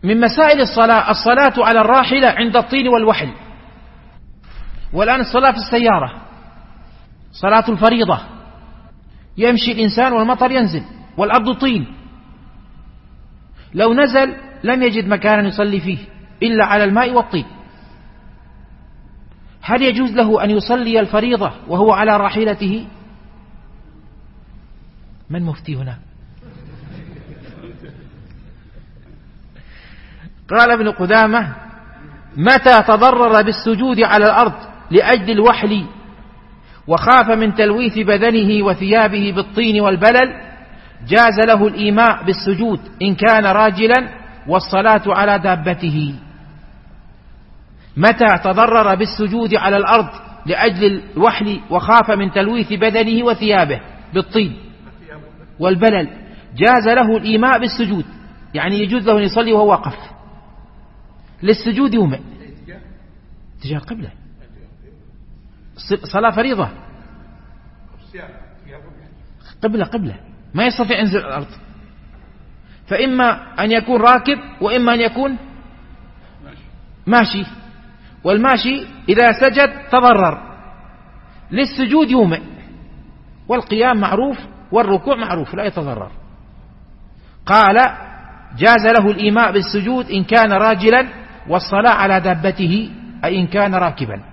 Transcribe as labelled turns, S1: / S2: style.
S1: من مسائل الصلاة على الراحلة عند الطين والوحل. والآن الصلاة في السيارة صلاة الفريضة، يمشي الإنسان والمطر ينزل والأرض طين، لو نزل لم يجد مكانا يصلي فيه إلا على الماء والطين، هل يجوز له أن يصلي الفريضة وهو على راحلته؟ من مفتي هنا؟ قال ابن قدامة: متى تضرر بالسجود على الأرض لأجل الوحل وخاف من تلويث بدنه وثيابه بالطين والبلل جاز له الإيماء بالسجود إن كان راجلا والصلاة على دابته. متى تضرر بالسجود على الأرض لأجل الوحل وخاف من تلويث بدنه وثيابه بالطين والبلل جاز له الإيماء بالسجود، يعني يجوز له أن يصلي وهو واقف للسجود يومئ تجاه القبلة، صلاة فريضة قبلة ما يستطيع ينزل الأرض، فإما أن يكون راكب وإما أن يكون ماشي، والماشي إذا سجد تضرر، للسجود يومئ، والقيام معروف والركوع معروف لا يتضرر. قال: جاز له الإيماء بالسجود إن كان راجلا والصلاة على دابته أي إن كان راكبا.